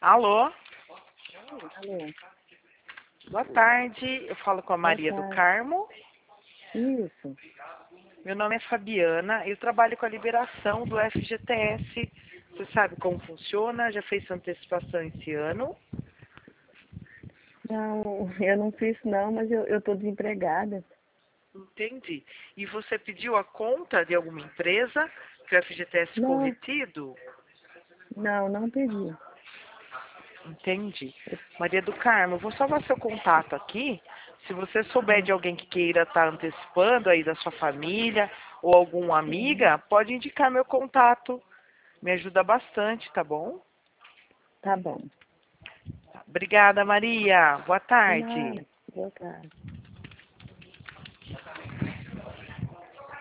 Alô, Alô, boa tarde. Eu falo com a boa Maria do tarde. Carmo. Isso. Meu nome é Fabiana. Eu trabalho com a liberação do FGTS. Você sabe como funciona? Já fez sua antecipação esse ano? Não, eu não fiz não, mas eu tô desempregada. Entendi. E você pediu a conta de alguma empresa que o FGTS ficou Não, retido? não pedi. Entendi. Maria do Carmo, vou salvar seu contato aqui. Se você souber de alguém que queira estar antecipando aí da sua família ou alguma Uhum. amiga, pode indicar meu contato. Me ajuda bastante, tá bom? Tá bom. Obrigada, Maria. Boa De tarde. nada. Boa tarde.